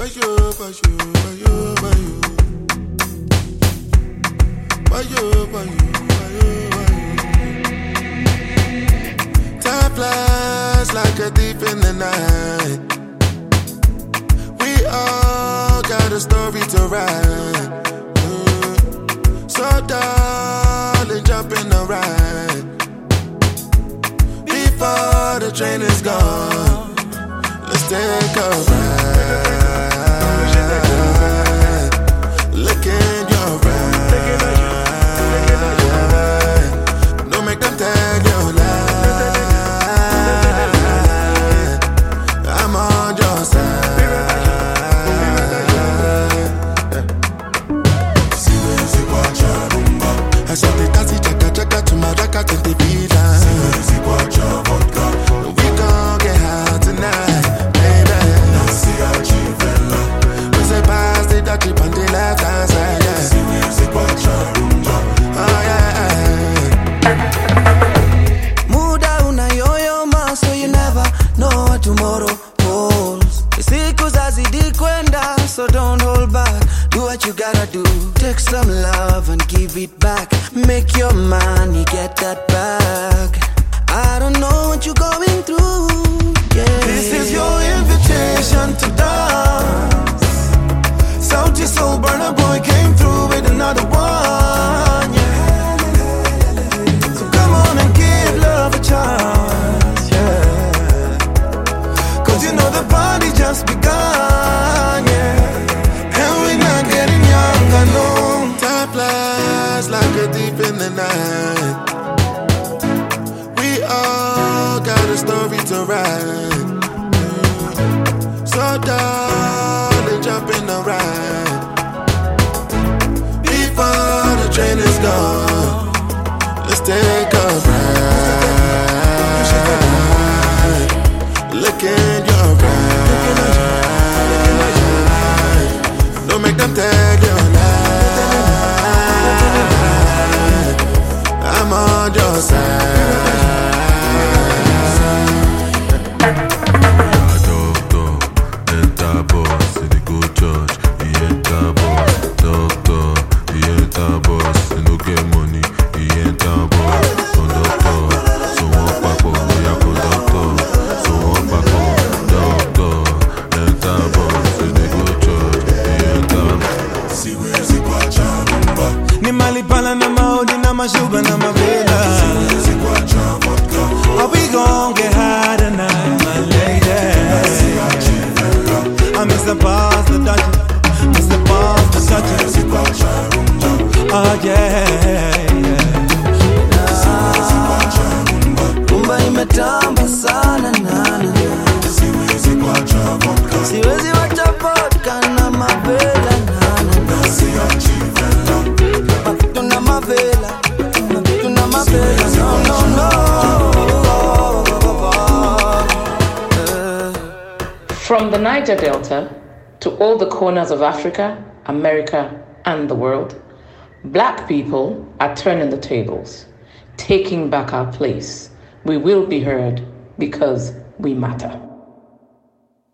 Time flies like a thief in the night. We all got a story to write. So darling, jump in the ride before the train is gone. Let's take a ride. Look in your eyes. Don't make them tell you lie. I'm on your side. I saw the taxi chaka to my raka to the villa. We gon' get high tonight, baby. We say pass the dutchie on the left hand side, yeah. Oh yeah. Muda una yoyoma, so you never know what tomorrow holds. Siku zazidi kwenda, so don't hold back. Do what you gotta do. Take some love and give it back. Make your money, get that back. I don't know what you're going through, yeah. This is your invitation to dance. Salty Soul Burner Boy came through with another one, yeah. So come on and give love a chance, yeah. Cause you know the party just begun, yeah. And we're not getting younger, no. Time flies like a thief in the night. We all got a story to write. So darling, jump in the ride before the train is gone. Let's take a ride. Look in your eyes. Don't make them tell you lie. I'm on your side. Malipala na maodi na mashuba na mavela. Are we gon' get high tonight, my lady? I miss the boss, the Dutchie. Miss the boss, the Dutchie. Oh yeah. Kumba imetamba sana nana. Siwezi wacha vodka na mavela nana. From the Niger Delta to all the corners of Africa, America, and the world, Black people are turning the tables, taking back our place. We will be heard because we matter.